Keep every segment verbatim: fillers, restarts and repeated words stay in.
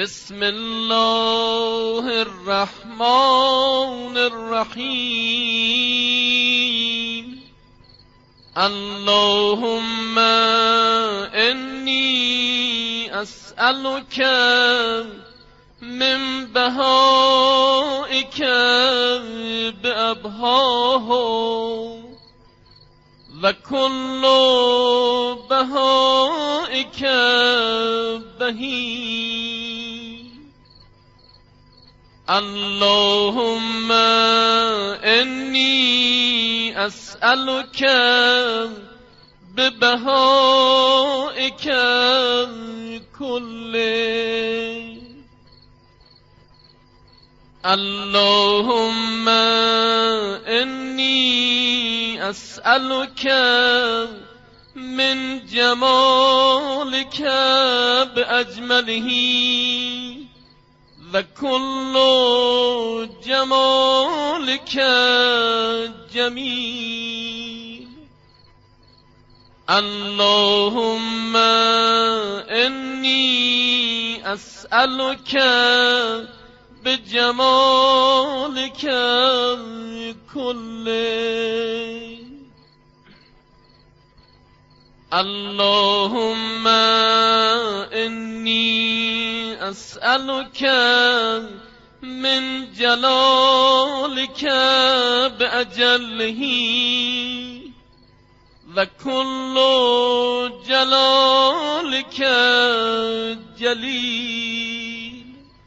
بسم الله الرحمن الرحیم. اللهم انی اسألك من بهائك بأبهاه و كل بهائك بهی. اللهم انی اسألك ببهائك كله. اللهم انی اسألك من جمالك بأجمله و كل جمالك جمیل. اللهم انی اسألك بجمالك كله. اللهم انی اسألك من جلالك بأجله و كل جلالك جلیل.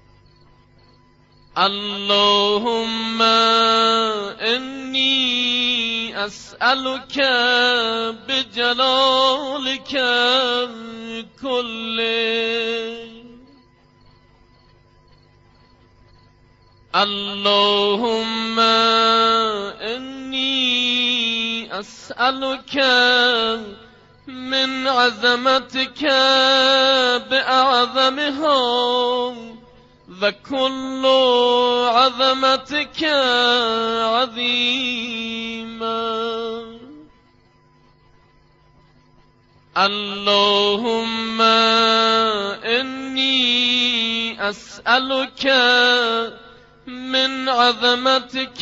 اللهم انی اسألك بجلالك كله. اللهم انی اسألك من عظمتك بأعظمها و كل عظمتك عظيما. اللهم انی اسألك من عظمتك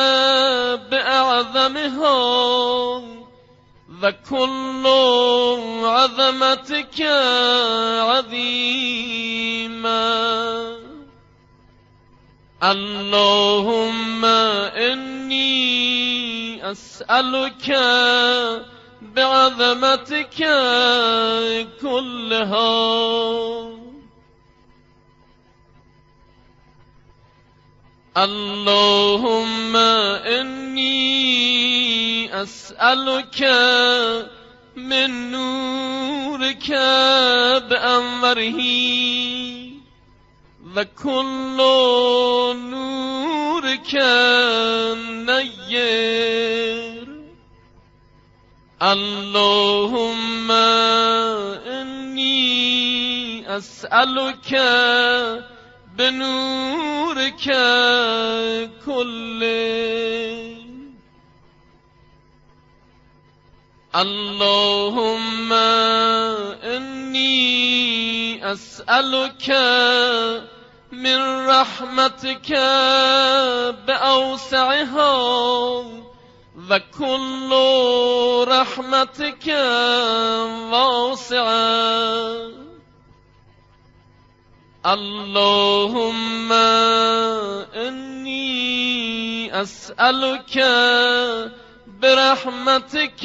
بأعظمها و كل عظمتك عظيما. اللهم انی اسألك بعظمتك كلها. اللهم انی اسألك من نورك بأنوره و كل نورك نير. اللهم انی اسألك بنورك كله. اللهم انی اسألك من رحمتك بأوسعها و كل رحمتك واسعة. اللهم انی اسألك برحمتك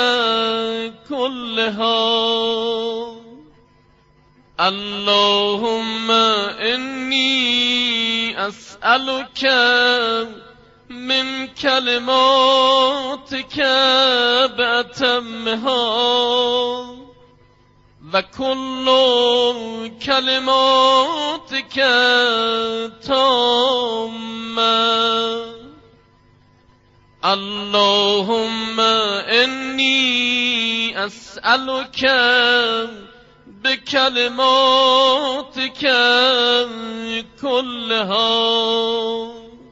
كلها. اللهم انی اسألك من كلماتك بأتمها و كل كلماتك تامة. اللهم انی اسألك بكلماتك كلها.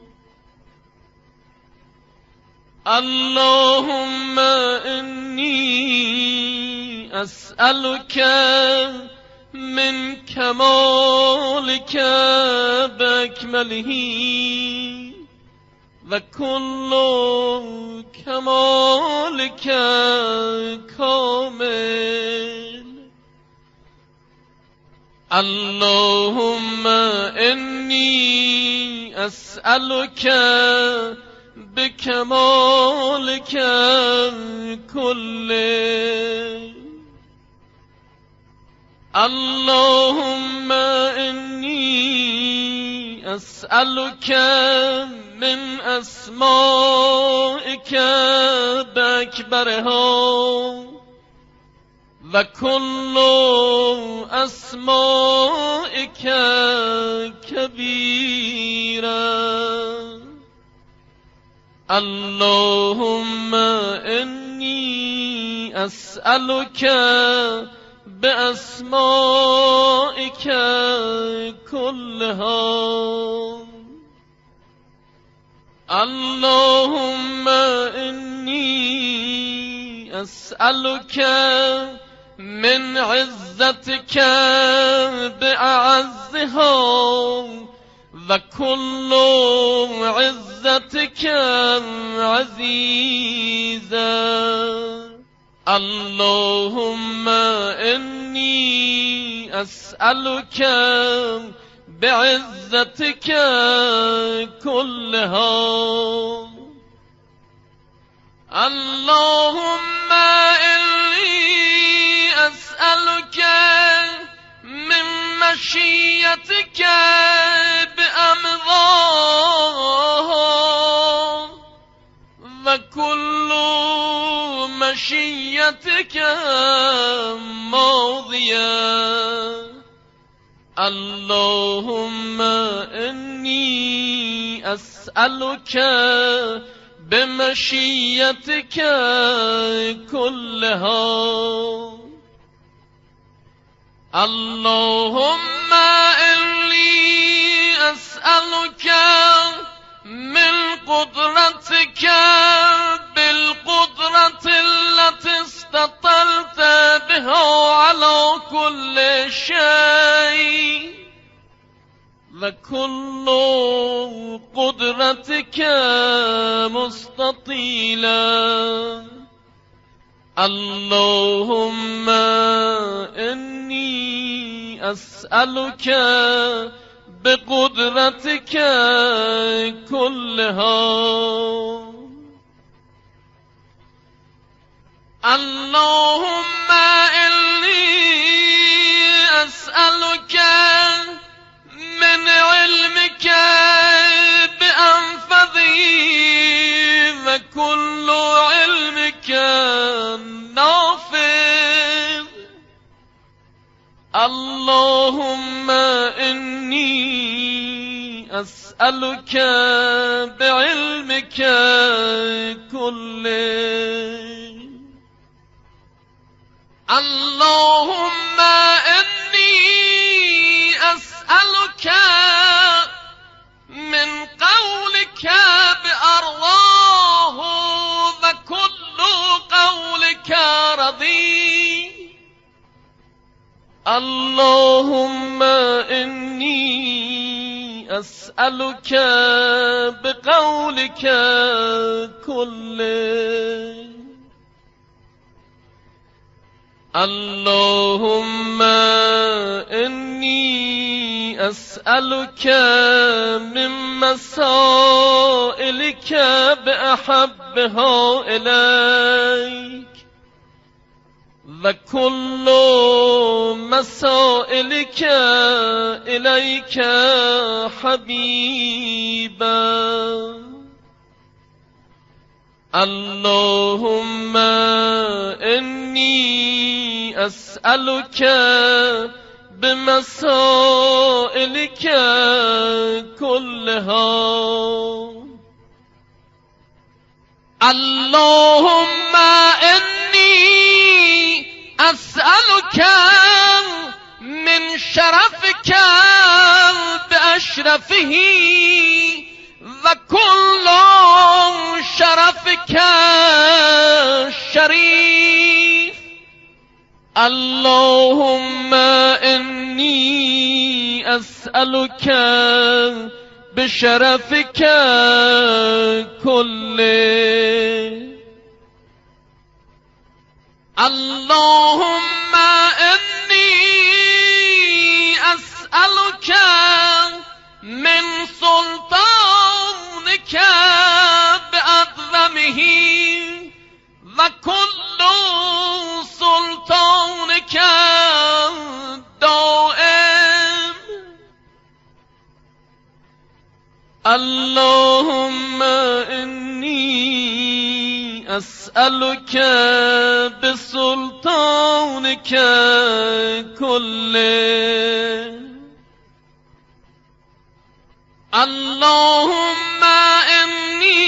اللهم انی اسألك من كمالك كمالك بأكمله وكل كمالك كامل. اللهم إني أسألك بكمالك كله. اللهم إني أسألك من أسمائك بأكبرها وكل أسمائك كبيرا. اللهم إني أسألك بأسمائك كلها. اللهم إني أسألك من عزتك بأعزها وكل عزتك عزيزا. اللهم إني أسألك بعزتك كلها. اللهم إني أسألك من مشيتك بأمضاها وكل مشيتك ماضية. اللهم إني أسألك بمشيتك كلها. اللهم إني أسألك من قدرتك بالقدرة التي استطلت بها على كل شيء وكل قدرتك مستطيلا. اللهم إني أسألك بقدرتك كلها. اللهم إني أسألك من علمك بأنفذه وكل علمك نافذ. اللهم إني أسألك بعلمك كله. اللهم إني أسألك من قولك بأرضاه وكل قولك رضي. اللهم إني أسألك بقولك كله. اللهم إني أسألك من مسائلك بأحبها إليك وكل مسائلك إليك حبيبا. اللهم إني أسألك بمسائلك كلها. اللهم إني أسألك من شرفك بأشرفه وكل شرفك شريف. اللهم إني أسألك بشرفك كله. اللهم إني أسألك من سلطانك بأعظمه وكل سلطانك دائم. اللهم إني أسألك بسلطانك كله. اللهم إني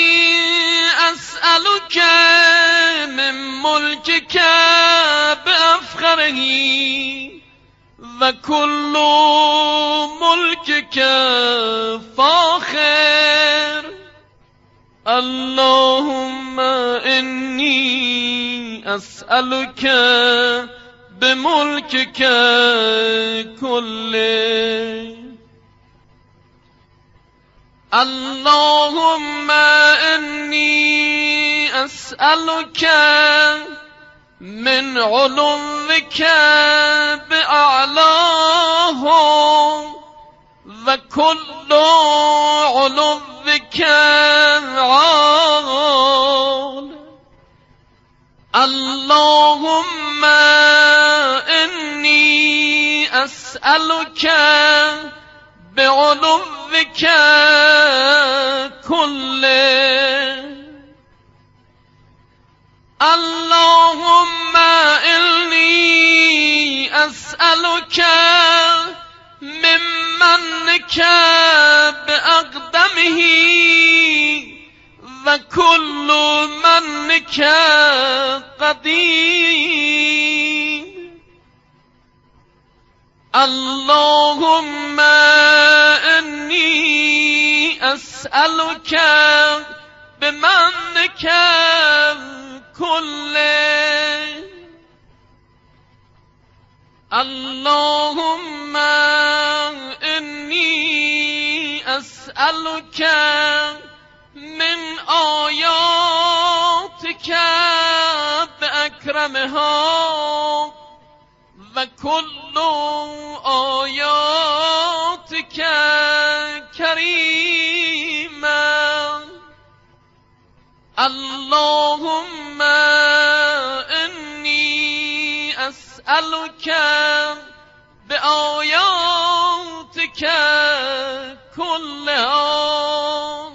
أسألك من ملكك بأفخره وكل ملكك فاخر. اللهم إني أسألك بملكك كله. اللهم إني أسألك من علوك بأعلاه وكل علوك عال. اللهم إني أسألك بعلوك كله. اللهم إني أسألك من منك بأقدمه وكل منك قديم. اللهم إني أسألك بمنك كله. اللهم إني أسألك من آياتك بأكرمها وكل آياتك كريمة. اللهم إني أسألك بآياتك كلها.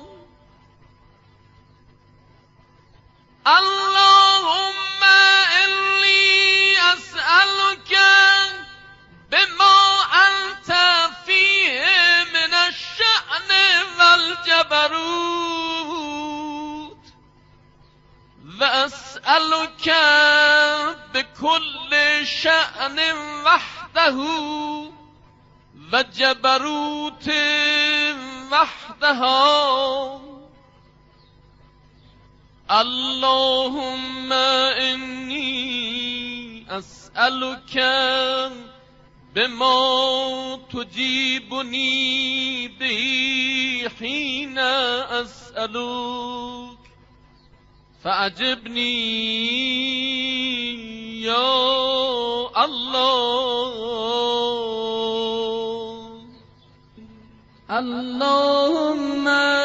اللهم إني أسألك بما أنت فيه من الشأن والجبروت، وأسألك بكل شأن وحده وجبروت وحدها. اللهم إني أسألك بما تجيبني به حين أسألك فأجبني يا الله. اللهم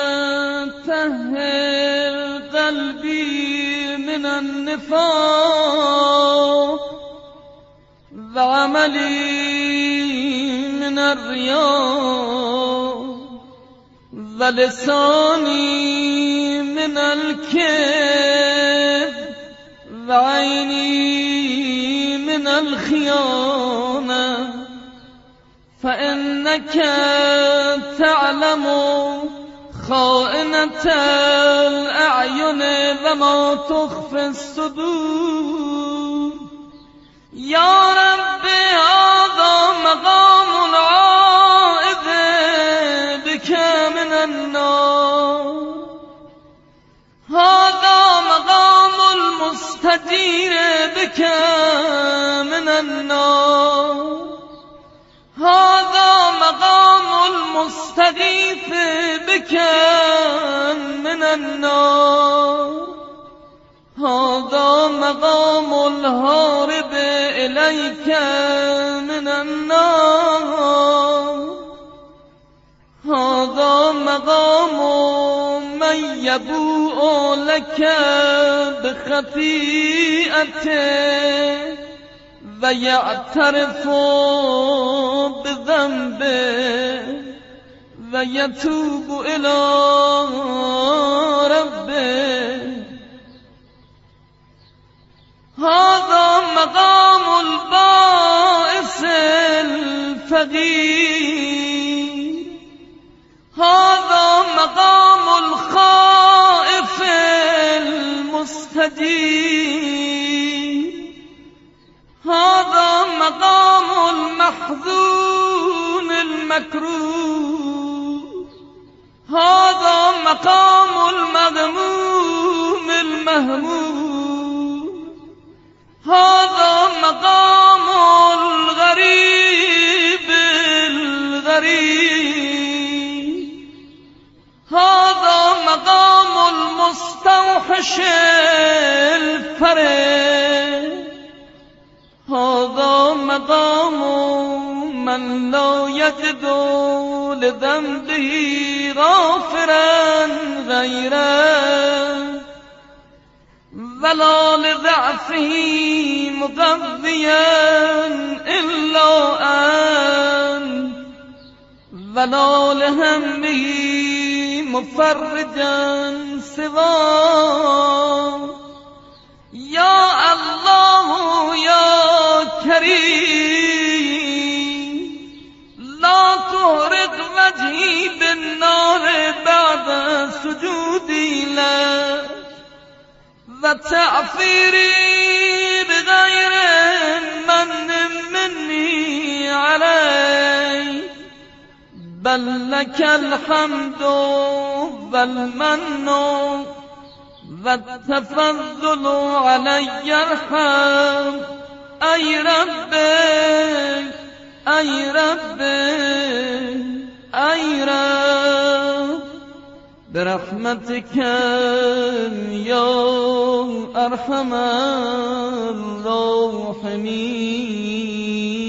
طهر قلبي من النفاق وعملي من الرياء ولساني من الكذب وعيني من الخيانة. فإنك تعلم خائنة الأعين وما تخفي الصدور. يا رب هذا مقام العائذ بك من النار، هذا مقام المستجير بك من النار، هذا المستغيث بك من النار هذا مقام الهارب إليك من النار هذا مقام من يبوء لك بخطيئته ويعترف بذنبه ويتوب إلى ربه هذا مقام البائس الفقير هذا مقام الخائف المستجيب هذا مقام المحزون المكروه هذا مقام المذموم المهموم هذا مقام الغريب الغريب هذا مقام المستوحش الفرد هذا مقام من لا يجد لذنبه غافرا غيره ولا لضعفه مغذيا إلا أنت ولا لهمه مفرجا سواك يا الله يا كريم لا تهرق وجهي بالنار بعد سجودي لك وتعفيري بغير من مني علي بل لك الحمد والمن والتفضل علي ارحم أي ربي أي ربي أي رب برحمتك يا أرحم الراحمين